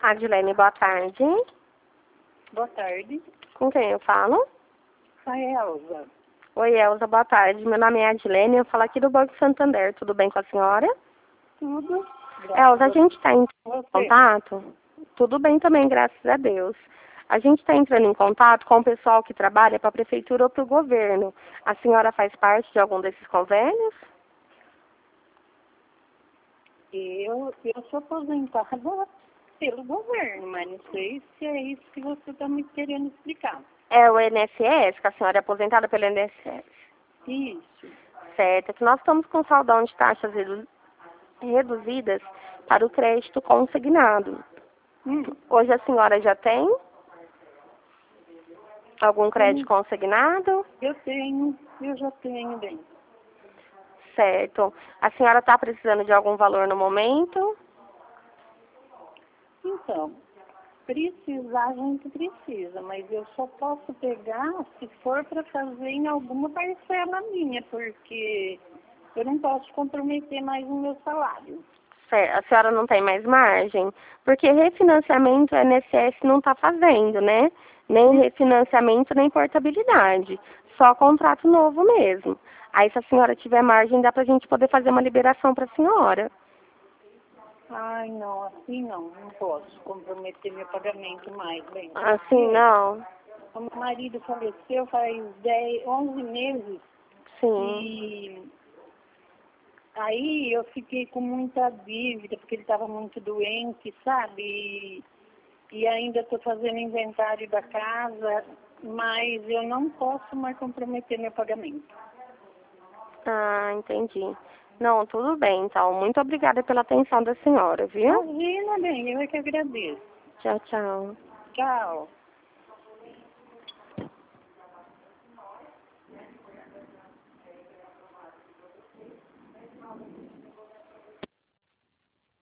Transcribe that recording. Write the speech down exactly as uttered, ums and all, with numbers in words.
Adilene, boa tarde. Boa tarde. Com quem eu falo? A Elza. Oi, Elza, boa tarde. Meu nome é Adilene, eu falo aqui do Banco Santander. Tudo bem com a senhora? Tudo. Elza, a gente está em Você. contato? Tudo bem também, graças a Deus. A gente está entrando em contato com o pessoal que trabalha para a prefeitura ou para o governo. A senhora faz parte de algum desses convênios? Eu, eu sou aposentada pelo governo, mas não sei se é isso que você está me querendo explicar. É o I N S S, que a senhora é aposentada pelo I N S S. Isso. Certo, é que nós estamos com saldão de taxas redu- reduzidas para o crédito consignado. Hum. Hoje a senhora já tem algum crédito Hum. consignado? Eu tenho, eu já tenho bem. Certo. A senhora está precisando de algum valor no momento? Então, precisar a gente precisa, mas eu só posso pegar se for para fazer em alguma parcela minha, porque eu não posso comprometer mais o meu salário. Certo. A senhora não tem mais margem? Porque refinanciamento o I N S S não está fazendo, né? Nem refinanciamento, nem portabilidade. Só contrato novo mesmo. Aí, se a senhora tiver margem, dá para a gente poder fazer uma liberação para a senhora. Ai, não, assim não, não posso comprometer meu pagamento mais, bem. Assim, não? O meu marido faleceu faz dez, onze meses Sim. e aí eu fiquei com muita dívida, porque ele estava muito doente, sabe? E, e ainda estou fazendo inventário da casa, mas eu não posso mais comprometer meu pagamento. Ah, entendi. Não, tudo bem, então. Muito obrigada pela atenção da senhora, viu? Imagina, bem, eu é que agradeço. Tchau, tchau. Tchau.